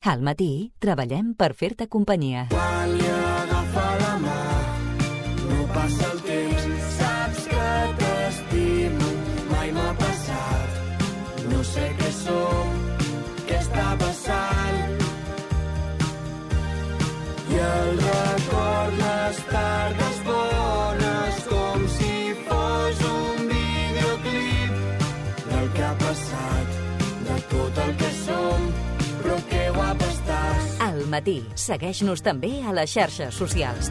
Al matí treballem per fer-te companyia. Quan li agafa la mà, no passa el temps, saps que t'estimo, mai m'ha passat. No sé què som, què està passant. I el record les tardes bones, com si fos un videoclip del que ha passat, de tot el que som, però que guapa estàs. Al matí, segueix-nos també a les xarxes socials.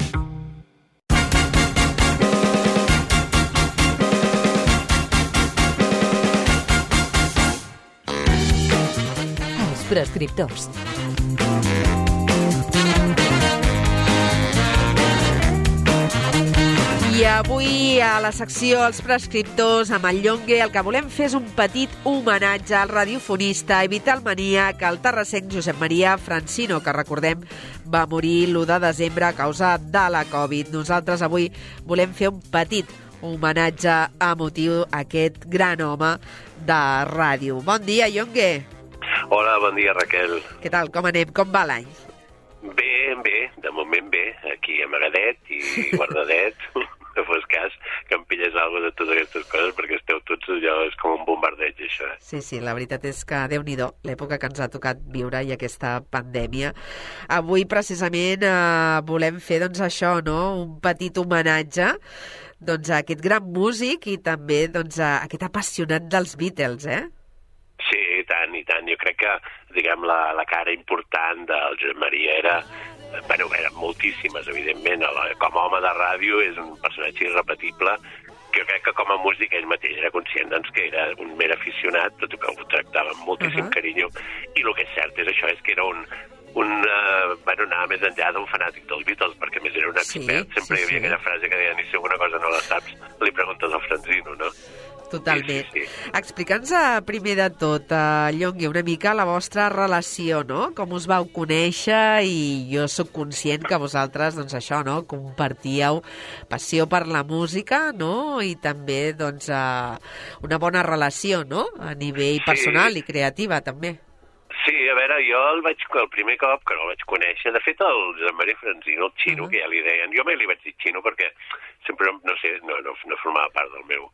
Els prescriptors. I avui a la secció Els prescriptors amb el Llongue el que volem fer és un petit homenatge al radiofonista i vitalmaníac, el terrassenc Josep Maria Francino, que recordem va morir l'1 de desembre a causa de la Covid. Nosaltres avui volem fer un petit homenatge emotiu a aquest gran home de ràdio. Bon dia, Llongue. Hola, bon dia, Raquel. Què tal, com anem? Com va l'any? Bé, de moment bé, aquí amagadet i guardadet. No fos cas que em pillés alguna de totes aquestes coses, perquè esteu tots allò, és com un bombardeig, això. Sí, la veritat és que Déu-n'hi-do, l'època que ens ha tocat viure i aquesta pandèmia. Avui, precisament, volem fer, doncs, això, no?, un petit homenatge doncs, a aquest gran músic i també doncs, a aquest apassionat dels Beatles, Sí, i tant. Jo crec que, diguem, la cara important del Josep Maria era... Bueno, eren moltíssimes, evidentment. Com a home de ràdio és un personatge irrepetible, que jo crec que com a músic ell mateix era conscient doncs, que era un mer aficionat, tot i que ho tractava amb moltíssim carinyo, i el que és cert és això, és que era bueno, anava més enllà d'un fanàtic dels Beatles, perquè més era un expert. Sempre hi havia aquella frase que deia, ni si alguna cosa no la saps, li preguntes al Francino, no? Totalment. Sí. Explica'ns primer de tot, Llongue, una mica la vostra relació, no? Com us vau conèixer, i jo sóc conscient que vosaltres, doncs això, no? Compartíeu passió per la música, no? I també, doncs, una bona relació, no? A nivell personal i creativa, també. Sí, a veure, jo el primer cop que no el vaig conèixer, de fet el Josep Maria Francino, el Xino, que ja li deien, jo mai li vaig dir Xino perquè sempre, no sé, no formava part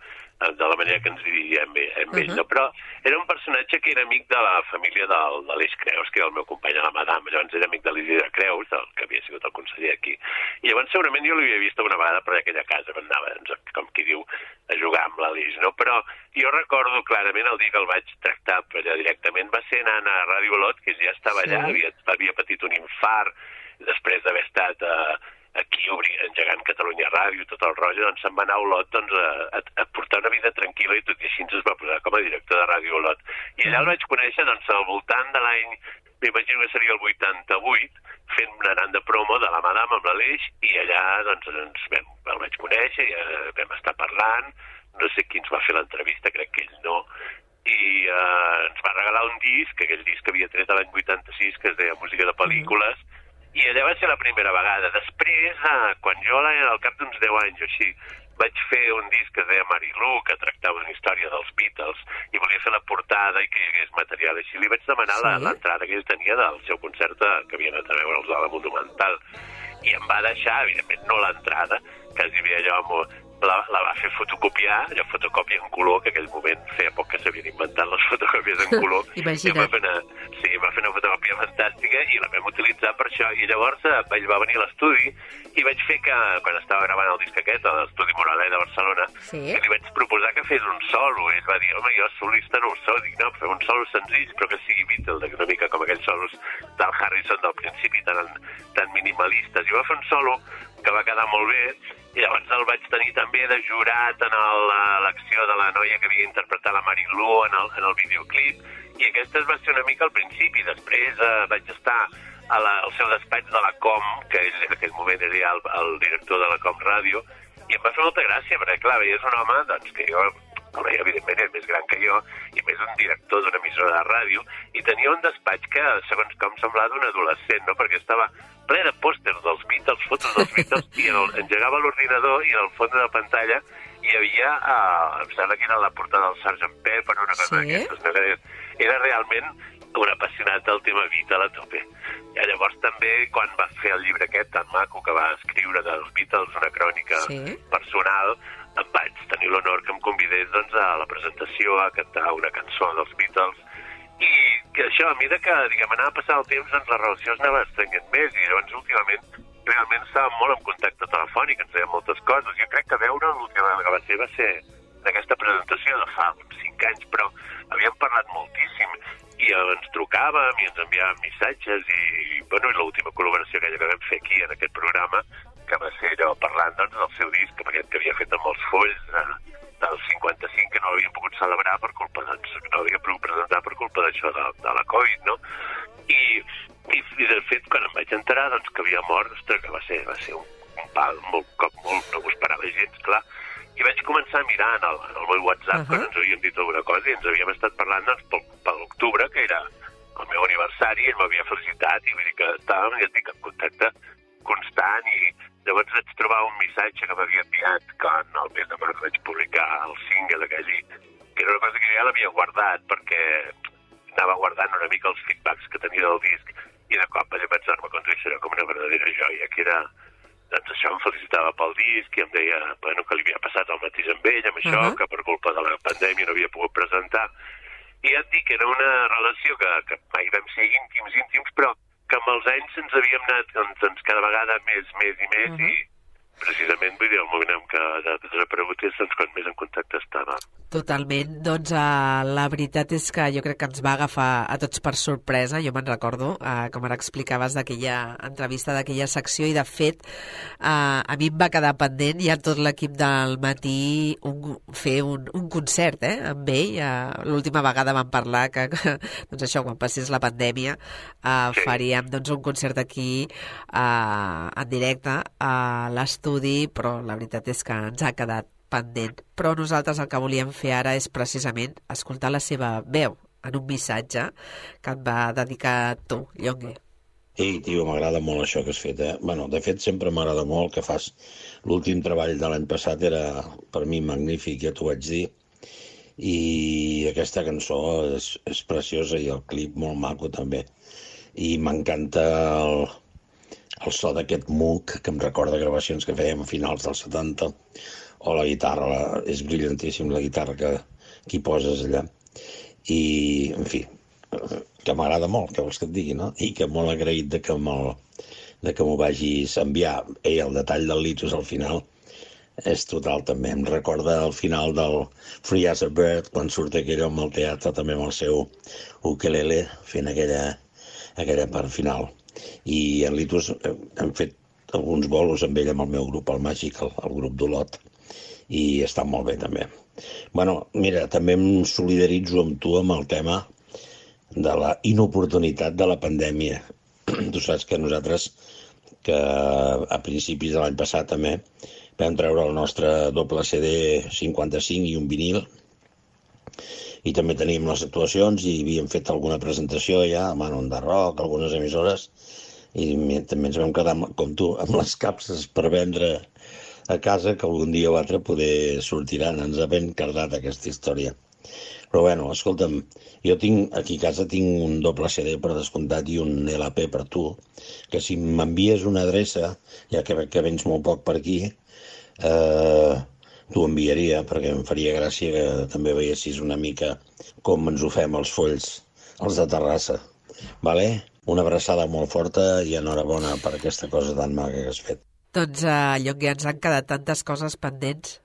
de la manera que ens diríem amb ell, no? Però era un personatge que era amic de la família de l'Eix Creus, que era el meu company a la Madame, llavors era amic de l'Isidre Creus, que havia sigut el conseller aquí, i llavors segurament jo l'havia vist una vegada per aquella casa, on anava, doncs, com qui diu, a jugar amb l'Aleix, no? Però jo recordo clarament el dia que el vaig tractar allà directament, va ser anant a Ràdio Olot, que ja estava allà, havia patit un infart, després d'haver estat aquí engegant Catalunya Ràdio, tot el rotllo, doncs se'n va anar a Olot doncs, a portar una vida tranquil·la i tot i així ens va posar com a director de Ràdio Olot. I allà el vaig conèixer doncs, al voltant de l'any, m'imagino que seria el 88, fent anant de promo de la Madame amb l'Aleix, i allà doncs, el vaig conèixer, i vam estar parlant, no sé qui ens va fer l'entrevista, crec que ell no, i ens va regalar un disc, aquell disc que havia tret l'any 86, que es deia Música de Pel·lícules, i allà va ser la primera vegada. Després, quan jo, al cap d'uns 10 anys o així, vaig fer un disc que es deia Marilú, que tractava una història dels Beatles, i volia fer la portada i que hi hagués material així. Li vaig demanar l'entrada que ell tenia del seu concert que havia anat a veure'ls a la Monumental. I em va deixar, evidentment, no l'entrada, quasi bé allò la va fer fotocopiar, allò fotocòpia en color, que en aquell moment feia poc que s'havien inventat les fotocòpies en color. Imagina't. Va fer una fotocòpia fantàstica i la vam utilitzar per això. I llavors ell va venir a l'estudi i vaig fer que, quan estava gravant el disc aquest, a l'estudi Moralet de Barcelona, que li vaig proposar que fes un solo. Ell va dir, home, jo solista no ho so, dic, no, fem un solo senzill, però que sigui Beatle, una mica com aquells solos del Harrison del principi, tan minimalistes. I va fer un solo que va quedar molt bé, i llavors el vaig tenir també de jurat en l'acció de la noia que havia interpretat la Marilú en el videoclip, i aquesta va ser una mica al principi. Després vaig estar al seu despatx de la Com, que ell en aquell moment era el director de la Com Ràdio, i em va fer molta gràcia, perquè clar, veies un home doncs, que jo el veia evidentment és més gran que jo, i més un director d'una emissora de ràdio, i tenia un despatx que, segons com semblava d'un adolescent, no? Perquè estava ple de pòsters dels Beatles, fotos dels Beatles, i engegava l'ordinador i en el fons de la pantalla hi havia, em sembla que era la portada del Sgt. Pepper, una cosa d'aquestes. Era realment un apassionat del tema Beatle a tope. I llavors també, quan va fer el llibre aquest tan maco que va escriure dels Beatles, una crònica personal, vaig tenir l'honor que em convidés doncs, a la presentació a cantar una cançó dels Beatles, i que això, a mesura que anava passant el temps, doncs la relació es anava estrenyent més, i llavors últimament realment estàvem molt en contacte telefònic, ens deien moltes coses. Jo crec que veure l'última vegada que va ser d'aquesta presentació de fa uns 5 anys, però havíem parlat moltíssim i ens trucàvem i ens enviàvem missatges i l'última col·laboració aquella que vam fer aquí en aquest programa, que va ser allò parlant doncs, del seu disc, aquest que havia fet amb els fulls del 55, que no l'havia pogut celebrar per culpa, doncs, no l'havia pogut presentar per culpa d'això de la Covid, no? I de fet, quan em vaig enterar doncs, que havia mort, ostres, que va ser un pal molt, no ho esperava gens, clar. I vaig començar a mirar en el meu WhatsApp quan ens havíem dit alguna cosa i ens havíem estat parlant doncs, per l'octubre, que era el meu aniversari, ell m'havia felicitat i vull dir que estàvem, ja et dic, en contacte constant, i llavors vaig trobar un missatge que m'havia enviat quan el mes de març vaig publicar el single aquell, que era una cosa que ja l'havia guardat perquè anava guardant una mica els feedbacks que tenia del disc, i de cop vaig pensar-me que això era com una verdadera joia, que era, doncs això em felicitava pel disc i em deia que li havia passat el mateix amb ell, amb això, que per culpa de la pandèmia no havia pogut presentar. I ja et dic, era una relació que mai vam ser íntims, però que amb els anys ens havíem anat doncs, cada vegada més i més, i precisament, vull dir, el moment en què ha desaparegut és doncs, quan més en contacte estava. Totalment. Doncs la veritat és que jo crec que ens va agafar a tots per sorpresa. Jo me'n recordo, com ara explicaves, d'aquella entrevista, d'aquella secció, i de fet a mi em va quedar pendent ja tot l'equip del matí fer un concert amb ell. L'última vegada vam parlar que doncs això, quan passés la pandèmia faríem doncs, un concert aquí en directe a l'estudi, però la veritat és que ens ha quedat pendent. Però nosaltres el que volíem fer ara és precisament escoltar la seva veu en un missatge que et va dedicar tu, Llongue. Ei, tio, m'agrada molt això que has fet, Bueno, de fet, sempre m'agrada molt que fas. L'últim treball de l'any passat era, per mi, magnífic, ja t'ho vaig dir, i aquesta cançó és preciosa i el clip molt maco, també. I m'encanta el so d'aquest Moog, que em recorda gravacions que fèiem a finals dels 70, o la guitarra, és brillantíssim la guitarra que hi poses allà. I, en fi, que m'agrada molt, que vols que et digui, no? I que molt agraït de que m'ho vagis enviar. Ei, el detall del Litus al final és total, també. Em recorda el final del Free as a Bird, quan surt aquell home al teatre, també amb el seu ukelele, fent aquella part final. I en Litus hem fet alguns bolos amb ell, amb el meu grup, el Màgic, el grup d'Olot, i està molt bé, també. Bueno, mira, també em solidaritzo amb tu amb el tema de la inoportunitat de la pandèmia. Tu saps que nosaltres, que a principis de l'any passat també, vam treure el nostre doble CD 55 i un vinil, i també teníem les actuacions i havíem fet alguna presentació ja, a Manon de Rock, algunes emissores, i també ens vam quedar, com tu, amb les capses per vendre a casa, que algun dia o altre poder sortiran. Ens ha ben cardat aquesta història. Però bueno, escolta'm, jo aquí a casa tinc un doble CD per descomptat i un LP per tu, que si m'envies una adreça, ja que vens molt poc per aquí, t'ho enviaria, perquè em faria gràcia que també veiessis una mica com ens ho fem els folls, els de Terrassa. Vale? Una abraçada molt forta i enhorabona per aquesta cosa tan maca que has fet. Doncs, Llongue, ens han quedat tantes coses pendents.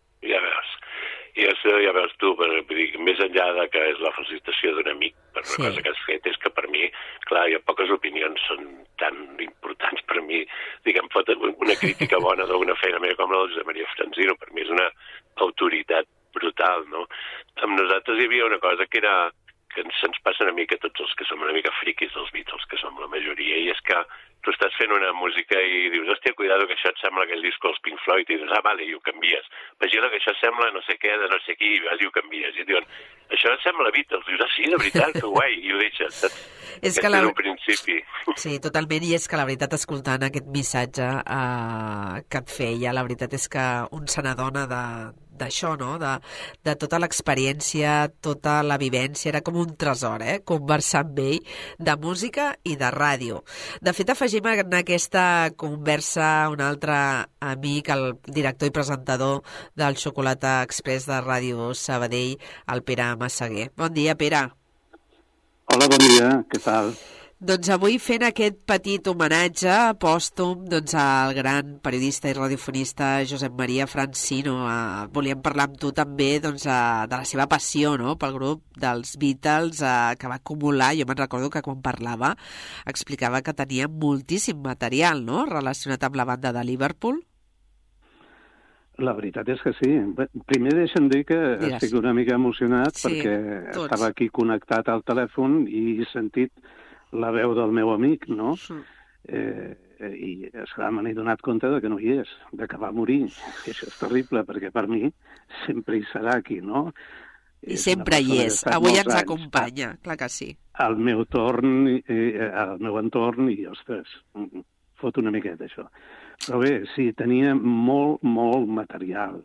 Ja veus tu, vull dir, més enllà de que és la felicitació d'un amic per una cosa que has fet, és que per mi, clar, hi ha poques opinions són tan importants per mi. Diguem, fot una crítica bona d'una feina meva com la de Josep Maria Franzino, per mi és una autoritat brutal, no? Amb nosaltres hi havia una cosa que era que se'ns passa una mica tots els que som una mica friquis dels Beatles, que som la majoria, i és que tu estàs fent una música i dius, hòstia, cuidado, que això et sembla aquell disco dels Pink Floyd, i dius, vale, i ho canvies. Vigila que això sembla no sé què, de no sé qui, i vas i ho canvies. I et diuen, això et sembla Beatles. Dius, sí, de veritat, que guai, i ho deixes, saps? És que és un principi. Sí, totalment, i és que la veritat, escoltant aquest missatge que et feia, la veritat és que un se n'adona d'això, no? De tota l'experiència, tota la vivència. Era com un tresor, conversar amb ell de música i de ràdio. De fet, afegim en aquesta conversa un altre amic, el director i presentador del Xocolata Express de Ràdio Sabadell, el Pere Massaguer. Bon dia, Pere. Hola, bon dia, què tal? Doncs avui fent aquest petit homenatge pòstum al gran periodista i radiofonista Josep Maria Francino. Volíem parlar amb tu també de la seva passió, no?, pel grup dels Beatles que va acumular. Jo me'n recordo que quan parlava explicava que tenia moltíssim material, no?, relacionat amb la banda de Liverpool. La veritat és que sí. Primer deixa'm dir que estic una mica emocionat perquè estava aquí connectat al telèfon i he sentit la veu del meu amic, no? I esclar, me n'he donat compte que no hi és, que va morir. I això és terrible, perquè per mi sempre hi serà aquí, no? I sempre hi és. Avui ens acompanya, clar que sí. Al meu entorn, i, ostres, fot una miqueta, això. Però bé, sí, tenia molt, molt material.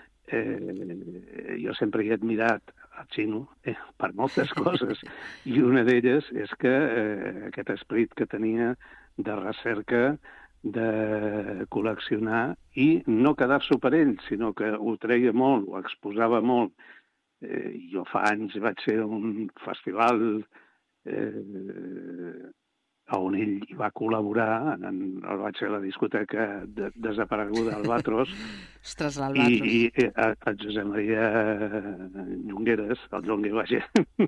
Jo sempre he admirat el Xino per moltes coses, i una d'elles és que aquest esperit que tenia de recerca, de col·leccionar i no quedar-s'ho per ell, sinó que ho treia molt, ho exposava molt. Jo fa anys vaig fer un festival on ell hi va col·laborar, el vaig fer a la discoteca desapareguda Albatros. Ostres, l'Albatros. I el Josep Maria Llongueres, el Llongue Valle,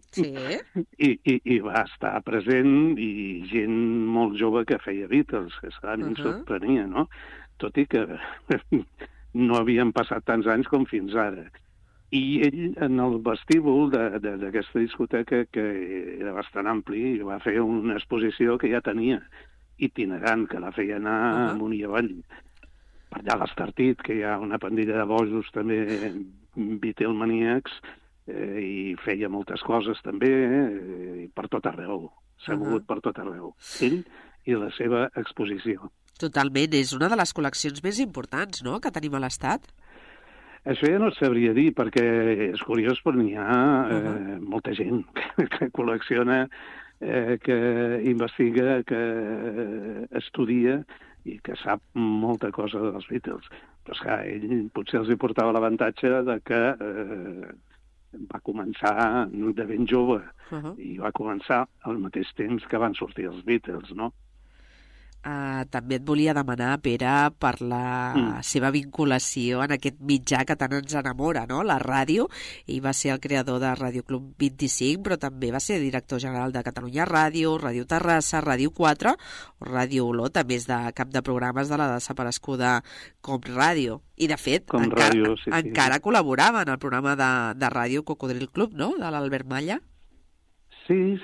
i va estar present, i gent molt jove que feia Beatles, que a mi em sorprenia, no? Tot i que no havien passat tants anys com fins ara. I ell, en el vestíbul d'aquesta discoteca, que era bastant ampli, va fer una exposició que ja tenia, itinerant, que la feia anar amunt i avall. Per allà a l'Estartit, que hi ha una pandilla de bojos també beatlemaníacs, i feia moltes coses també, i per tot arreu. S'ha mogut per tot arreu. Ell i la seva exposició. Totalment. És una de les col·leccions més importants, no?, que tenim a l'Estat. Això ja no et sabria dir, perquè és curiós, però n'hi ha molta gent que col·lecciona, que investiga, que estudia i que sap molta cosa dels Beatles. Però és que ell potser els hi portava l'avantatge de que va començar de ben jove i va començar al mateix temps que van sortir els Beatles, no? També et volia demanar, Pere, per la seva vinculació en aquest mitjà que tant ens enamora, no?, la ràdio. Ell va ser el creador de Ràdio Club 25, però també va ser director general de Catalunya Ràdio, Ràdio Terrassa, Ràdio 4 o Ràdio Olot, a més de cap de programes de la desapareguda Com Ràdio. I, de fet, encara col·laborava en el programa de ràdio Cocodril Club, no?, de l'Albert Malla. Sí.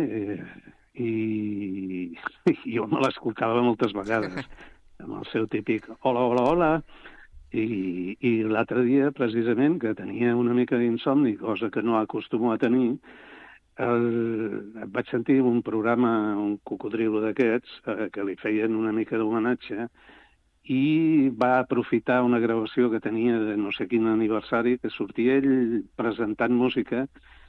I jo me l'escoltava moltes vegades, amb el seu típic hola, hola, hola, i l'altre dia, precisament, que tenia una mica d'insomni, cosa que no acostumo a tenir, vaig sentir un programa, un cocodrilo d'aquests, que li feien una mica d'homenatge, i va aprofitar una gravació que tenia de no sé quin aniversari, que sortia ell presentant música,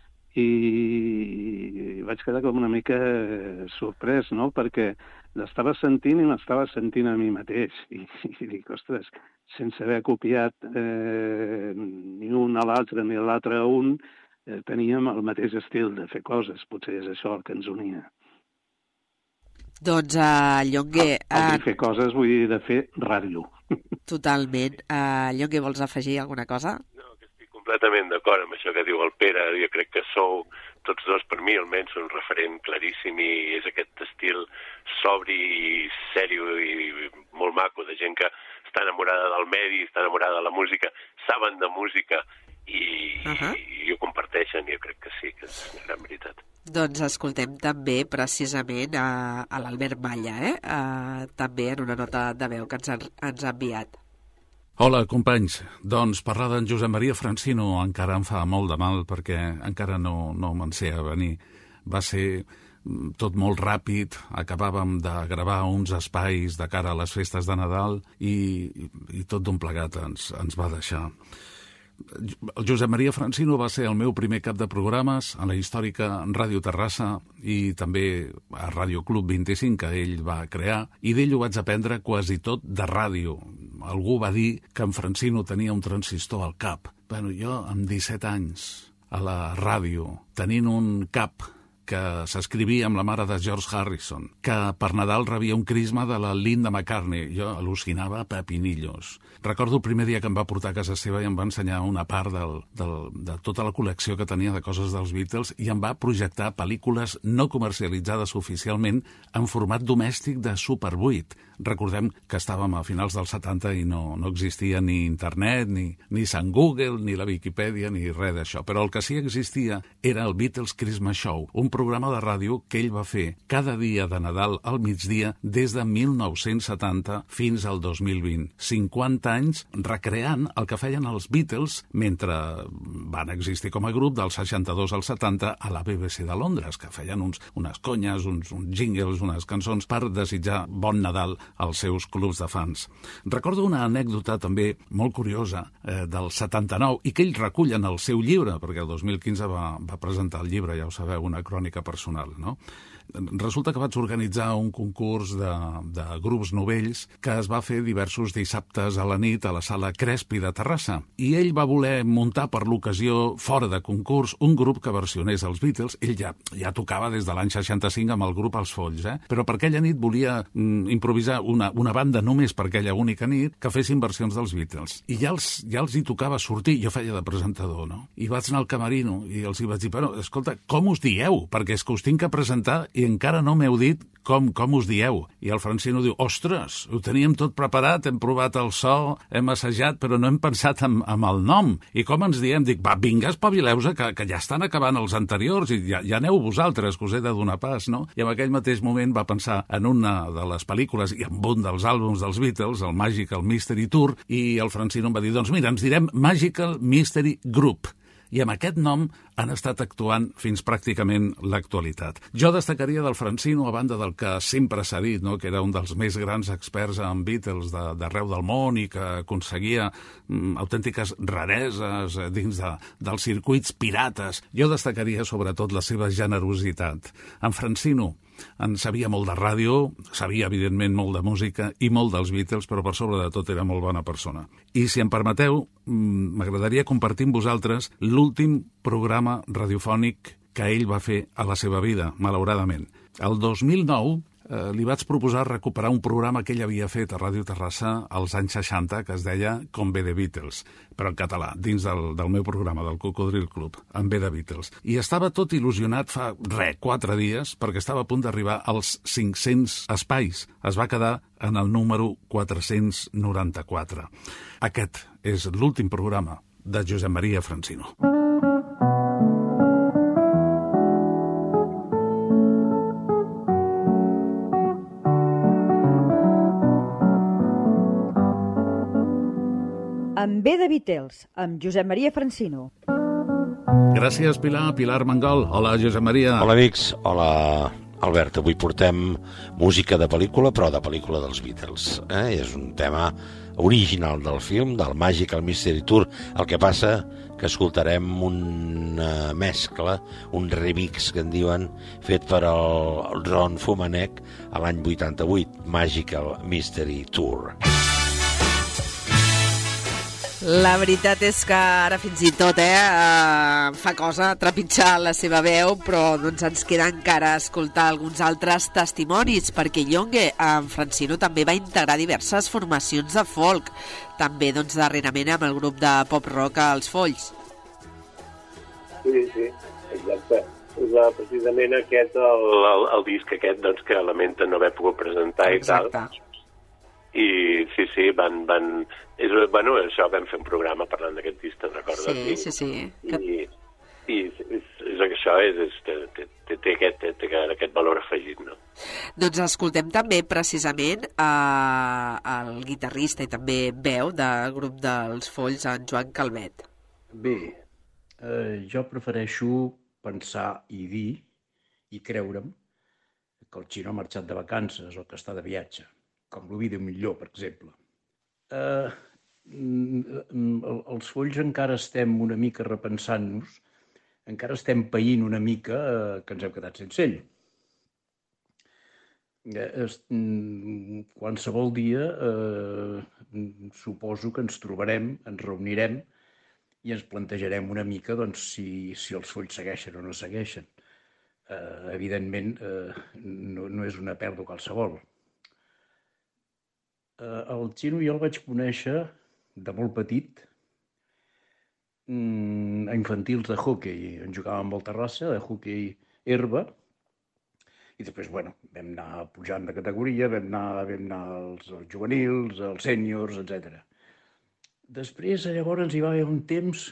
i vaig quedar com una mica sorprès, no?, perquè l'estava sentint i m'estava sentint a mi mateix. I dic, ostres, sense haver copiat ni un a l'altre ni l'altre a un, teníem el mateix estil de fer coses. Potser és això el que ens unia. Doncs, Llongue... El de fer coses vull dir de fer ràdio. Totalment. Llongue, vols afegir alguna cosa? Completament d'acord amb això que diu el Pere. Jo crec que sou tots dos, per mi almenys, un referent claríssim, i és aquest estil sobri i sèrio i molt maco de gent que està enamorada del medi, està enamorada de la música, saben de música i ho comparteixen, i jo crec que sí, que és una gran veritat. Doncs escoltem també precisament a l'Albert Malla, també en una nota de veu que ens ha enviat. Hola, companys. Doncs parlar d'en Josep Maria Francino encara em fa molt de mal perquè encara no me'n sé a venir. Va ser tot molt ràpid, acabàvem de gravar uns espais de cara a les festes de Nadal i tot d'un plegat ens va deixar. El Josep Maria Francino va ser el meu primer cap de programes a la històrica Ràdio Terrassa i també a Ràdio Club 25, que ell va crear, i d'ell ho vaig aprendre quasi tot de ràdio. Algú va dir que en Francino tenia un transistor al cap. Bueno, jo, amb 17 anys, a la ràdio, tenint un cap que s'escrivia amb la mare de George Harrison, que per Nadal rebia un crisma de la Linda McCartney. Jo al·lucinava a pepinillos. Recordo el primer dia que em va portar a casa seva i em va ensenyar una part de tota la col·lecció que tenia de coses dels Beatles i em va projectar pel·lícules no comercialitzades oficialment en format domèstic de Super 8. Recordem que estàvem a finals dels 70 i no existia ni internet, ni Sant Google, ni la Viquipèdia, ni res d'això. Però el que sí existia era el Beatles Christmas Show, un programa de ràdio que ell va fer cada dia de Nadal al migdia des de 1970 fins al 2020. 50 anys recreant el que feien els Beatles mentre van existir com a grup del 62 al 70 a la BBC de Londres, que feien unes conyes, uns jingles, unes cançons per desitjar bon Nadal als seus clubs de fans. Recordo una anècdota també molt curiosa del 79 i que ell recull en el seu llibre, perquè el 2015 va presentar el llibre, ja ho sabeu, una crònica personal, no? Resulta que vaig organitzar un concurs de grups novells que es va fer diversos dissabtes a la nit a la sala Crespi de Terrassa. I ell va voler muntar per l'ocasió, fora de concurs, un grup que versionés els Beatles. Ell ja tocava des de l'any 65 amb el grup Els Folls, però per aquella nit volia improvisar una banda només per aquella única nit que fessin versions dels Beatles. I ja els hi tocava sortir, jo feia de presentador, no? I vaig anar al camerino i els hi vaig dir, però, escolta, com us dieu? Perquè és que us tinc que presentar i encara no m'heu dit com us dieu. I el Francino diu, ostres, ho teníem tot preparat, hem provat el so, hem assajat, però no hem pensat en el nom. I com ens diem? Dic, va, vinga, espavileu-se, que ja estan acabant els anteriors i ja aneu vosaltres, que us he de donar pas, no? I en aquell mateix moment va pensar en una de les pel·lícules i en un dels àlbums dels Beatles, el Magical Mystery Tour, i el Francino em va dir, doncs mira, ens direm Magical Mystery Group. I amb aquest nom han estat actuant fins pràcticament l'actualitat. Jo destacaria del Francino, a banda del que sempre s'ha dit, no? Que era un dels més grans experts en Beatles d'arreu del món i que aconseguia autèntiques rareses dins dels circuits pirates. Jo destacaria sobretot la seva generositat. En Francino en sabia molt de ràdio, sabia evidentment molt de música i molt dels Beatles, però per sobre de tot era molt bona persona. I si em permeteu, m'agradaria compartir amb vosaltres l'últim programa radiofònic que ell va fer a la seva vida, malauradament. El 2009 li vaig proposar recuperar un programa que ell havia fet a Ràdio Terrassa als anys 60, que es deia Com ve de Beatles, però en català, dins del meu programa, del Cocodril Club, en ve de Beatles. I estava tot il·lusionat fa 4 dies, perquè estava a punt d'arribar als 500 espais. Es va quedar en el número 494. Aquest és l'últim programa de Josep Maria Francino. En ve de Beatles, amb Josep Maria Francino. Gràcies, Pilar. Pilar Mangol. Hola, Josep Maria. Hola, amics. Hola, Albert. Avui portem música de pel·lícula, però de pel·lícula dels Beatles. És un tema original del film, del Magical Mystery Tour. El que passa que escoltarem una mescla, un remix, que en diuen, fet per el Ron Fumanek a l'any 88, Magical Mystery Tour. La veritat és que ara fins i tot fa cosa trepitjar la seva veu, però doncs ens queda encara escoltar alguns altres testimonis, perquè Yonge, en Francino, també va integrar diverses formacions de folk, també doncs darrerament amb el grup de pop-rock Els Folls. Sí, exacte. És precisament aquest, el disc aquest, doncs, que lamenta no haver pogut presentar i tal. Exacte. I sí, bueno, això vam fer un programa parlant d'aquest disc, te'n recordes? Sí. I és que això té aquest valor afegit, no? Doncs escoltem també precisament el guitarrista i també veu del grup dels Folls, en Joan Calvet. Bé, jo prefereixo pensar i dir i creure'm que el Xino ha marxat de vacances o que està de viatge, com l'Ovidi Montllor, per exemple. els folls encara estem una mica repensant-nos, encara estem païnt una mica que ens hem quedat sense ell. Qualsevol dia suposo que ens trobarem, ens reunirem i ens plantejarem una mica si els folls segueixen o no segueixen. Evidentment, no és una pèrdua qualsevol. El Xino jo el vaig conèixer de molt petit a infantils de hoquei. En jugàvem a Terrassa, de hoquei herba, i després, vam anar pujant de categoria, vam anar als juvenils, als sèniors, etc. Després, llavors, hi va haver un temps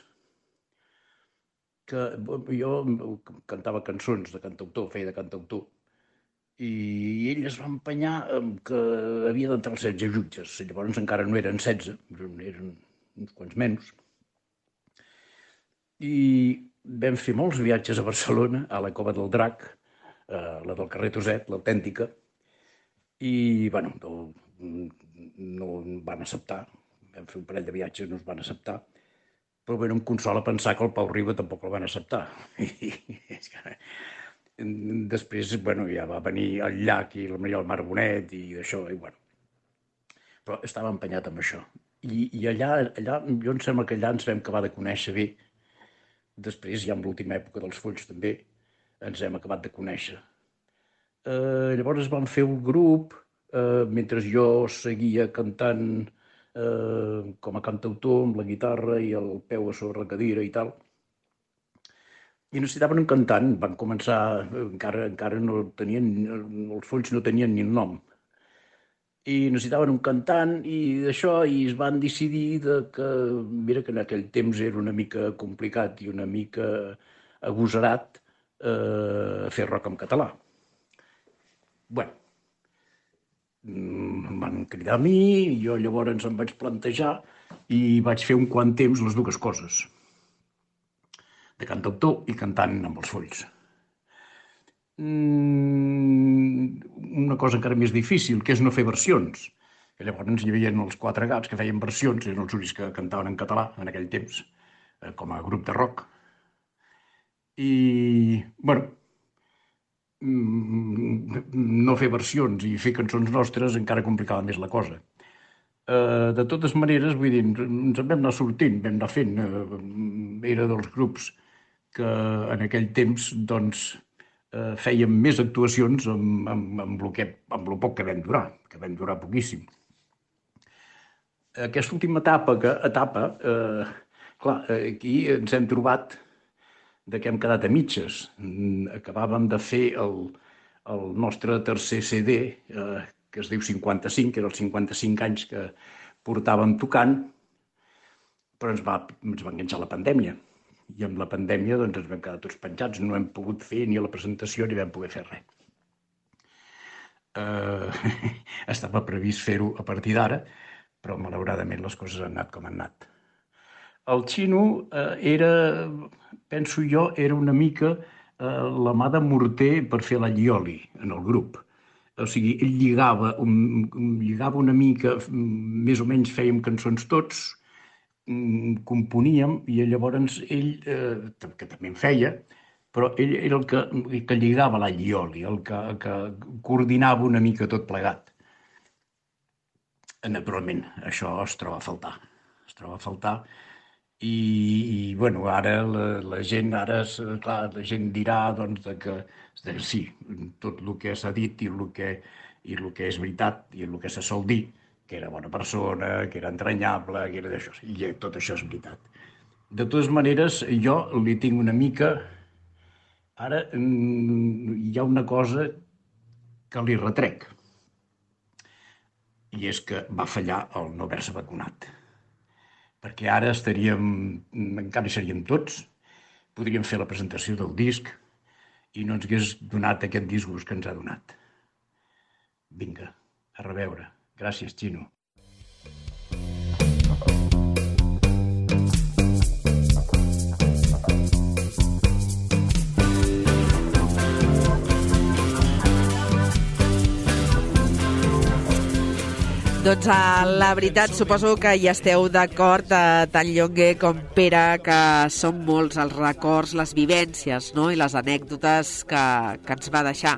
que jo cantava cançons de cantautor, feia de cantautor, i ell es va empenyar que havia d'entrar als 16 jutges. Llavors encara no eren 16, eren uns quants menys. I vam fer molts viatges a Barcelona, a la Cova del Drac, la del carrer Toset, l'autèntica, i, no van acceptar. Vam fer un parell de viatges, no es van acceptar, però em consola pensar que el Pau Riba tampoc el van acceptar. Després, ja va venir el Llach i la Maria del Mar Bonet i d'això, però estava empenyat amb això. I allà, jo em sembla que allà ens vam acabar de conèixer bé. Després, ja en l'última època dels folls també, ens hem acabat de conèixer. Llavors vam fer un grup, mentre jo seguia cantant com a cantautor amb la guitarra i el peu a sobre la cadira i tal. I necessitaven un cantant, van començar, encara no tenien, els folls no tenien ni el nom. I necessitaven un cantant i d'això, i es van decidir que, mira que en aquell temps era una mica complicat i una mica agosarat fer rock en català. Em van cridar a mi, jo llavors em vaig plantejar i vaig fer un quant temps les dues coses, de cantautor i cantant amb els folls. Una cosa encara més difícil, que és no fer versions. Llavors hi havia els Quatre Gats que feien versions, eren els únics que cantaven en català en aquell temps, com a grup de rock. I, no fer versions i fer cançons nostres encara complicava més la cosa. De totes maneres, vull dir, ens en vam anar sortint, vam anar fent. Era dels grups que en aquell temps, doncs, fèiem més actuacions amb el poc que vam durar poquíssim. Aquesta última etapa, clar, aquí ens hem trobat que hem quedat a mitges. Acabàvem de fer el nostre tercer CD, que es diu 55, que era els 55 anys que portàvem tocant, però ens va enganxar la pandèmia. I amb la pandèmia ens vam quedar tots penjats, no hem pogut fer ni la presentació ni vam poder fer res. Estava previst fer-ho a partir d'ara, però malauradament les coses han anat com han anat. El Xino penso jo, era una mica la mà de morter per fer l'allioli en el grup. O sigui, ell lligava una mica, més o menys fèiem cançons tots, componíem, i llavors ell, que també en feia, però ell era el que lligava l'allioli, el que coordinava una mica tot plegat. Naturalment, això es troba a faltar. I ara la gent dirà que sí, tot el que s'ha dit i el que és veritat i el que se sol dir, que era bona persona, que era entranyable, que era d'això, i tot això és veritat. De totes maneres, jo li tinc una mica... Ara hi ha una cosa que li retrec, i és que va fallar el no haver-se vacunat. Perquè ara encara hi seríem tots, podríem fer la presentació del disc i no ens hagués donat aquest disgust que ens ha donat. Vinga, a reveure. Gràcies, Xino. Doncs la veritat, suposo que hi esteu d'acord, tant Llongue com Pere, que són molts els records, les vivències, no?, i les anècdotes que ens va deixar.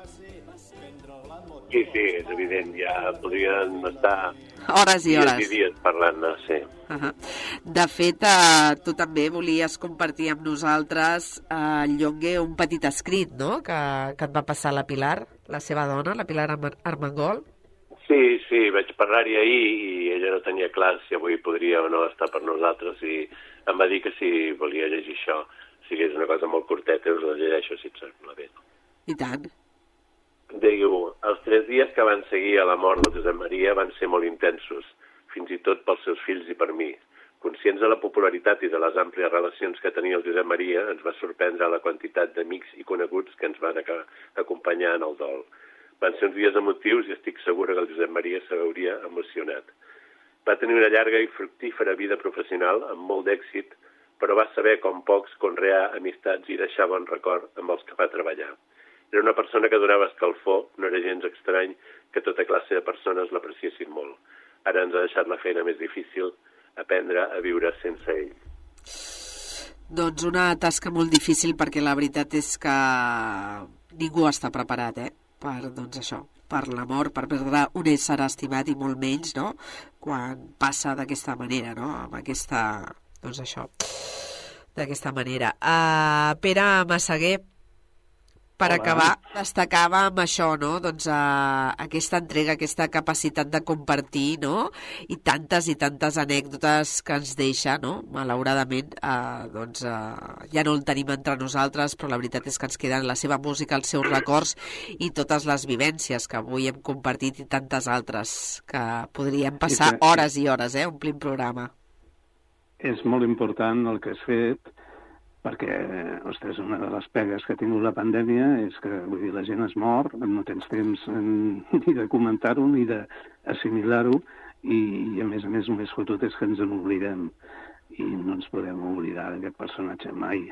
Sí, és evident, ja podrien estar hores i hores. Dies parlant-ne, sí. De fet, tu també volies compartir amb nosaltres, Llongue, un petit escrit, no?, que et va passar la Pilar, la seva dona, la Pilar Armengol. Sí, vaig parlar-hi ahir i ella no tenia clar si avui podria o no estar per nosaltres i em va dir que si volia llegir això, si és una cosa molt curteta, us la llegeixo, si et sembla bé. I tant. Diu, els 3 dies que van seguir a la mort de Josep Maria van ser molt intensos, fins i tot pels seus fills i per mi. Conscients de la popularitat i de les àmplies relacions que tenia el Josep Maria, ens va sorprendre la quantitat d'amics i coneguts que ens van acompanyar en el dol. Van ser uns dies emotius i estic segura que el Josep Maria s'hauria emocionat. Va tenir una llarga i fructífera vida professional, amb molt d'èxit, però va saber com pocs conrear amistats i deixar bon record amb els que va treballar. Era una persona que donava escalfor, no era gens estrany que tota classe de persones l'apreciessin molt. Ara ens ha deixat la feina més difícil, aprendre a viure sense ell. Doncs una tasca molt difícil, perquè la veritat és que ningú està preparat, per, doncs això, per la mort, per perdre un ésser estimat i molt menys, no?, quan passa d'aquesta manera, no?, amb aquesta, doncs això, d'aquesta manera. Pere Massaguer, per acabar, destacava amb això, no?, doncs aquesta entrega, aquesta capacitat de compartir, no?, i tantes anècdotes que ens deixa, no?, malauradament, doncs ja no el tenim entre nosaltres, però la veritat és que ens queden la seva música, els seus records i totes les vivències que avui hem compartit i tantes altres que podríem passar hores i hores, omplint programa. És molt important el que has fet, perquè, ostres, una de les pegues que ha tingut la pandèmia és que, vull dir, la gent es mor, no tens temps ni de comentar-ho ni d'assimilar-ho, i a més només fotut és que ens en oblidem. I no ens podem oblidar d'aquest personatge mai.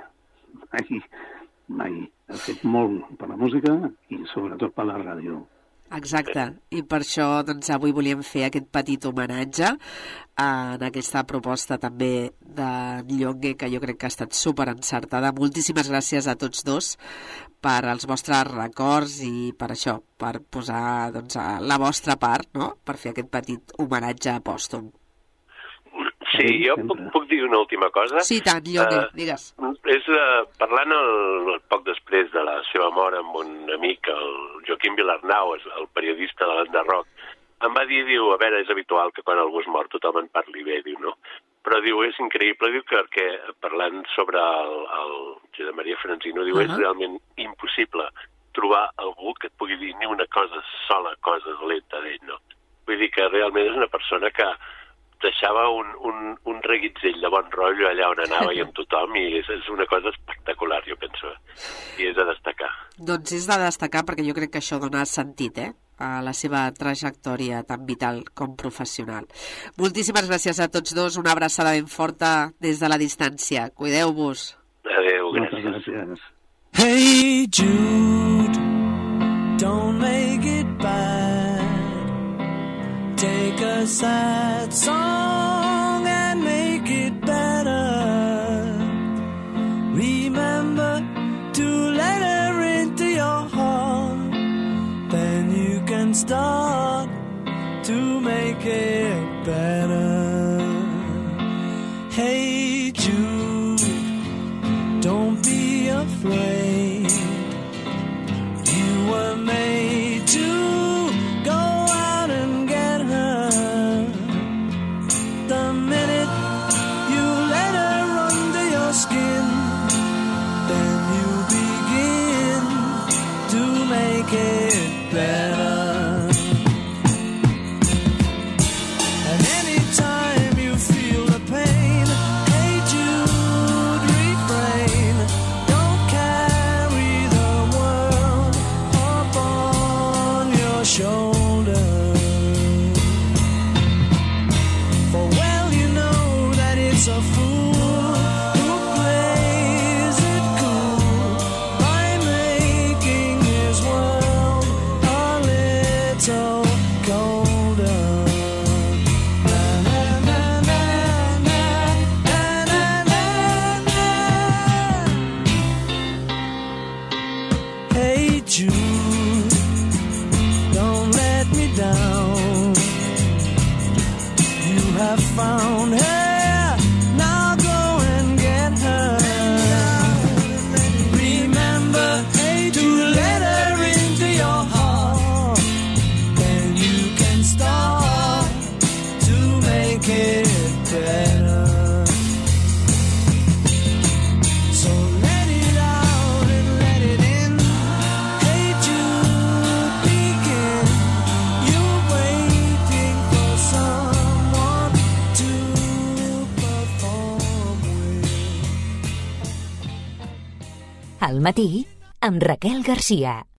Ha fet molt per la música i sobretot per la ràdio. Exacte, i per això doncs, avui volíem fer aquest petit homenatge en aquesta proposta també de Llongue, que jo crec que ha estat superencertada. Moltíssimes gràcies a tots dos per els vostres records i per això, per posar doncs, la vostra part, no?, per fer aquest petit homenatge pòstum. Sí, jo puc dir una última cosa? Sí, tant, Llongue, digues. És parlant poc després de la seva mort amb un amic, el Joaquim Vilarnau, el periodista de l'Enderroc, em va dir, diu, a veure, és habitual que quan algú es mor tothom en parli bé, diu, no? Però, diu, és increïble, diu, que parlant sobre el Josep Maria Franzino, diu, és realment impossible trobar algú que et pugui dir ni una sola cosa dolenta d'ell, no? Vull dir que realment és una persona que deixava un reguitzell de bon rotllo allà on anava i amb tothom, i és una cosa espectacular, jo penso, i és de destacar. Doncs és de destacar perquè jo crec que això dona sentit, a la seva trajectòria tan vital com professional. Moltíssimes gràcies a tots dos, una abraçada ben forta des de la distància. Cuideu-vos. Adéu, gràcies. Hey Jude, don't make it bad. Take a sad song and make it better. Remember to let her into your heart. Then you can start to make it better. Hey Jude, don't be afraid. You were made to it better. And anytime you feel the pain, hey Jude, refrain. Don't care to let her into your heart, then you can start to make it better. So let it out and let it in. Hate you begin. You're waiting for someone to perform with. Al matí, amb Raquel Garcia.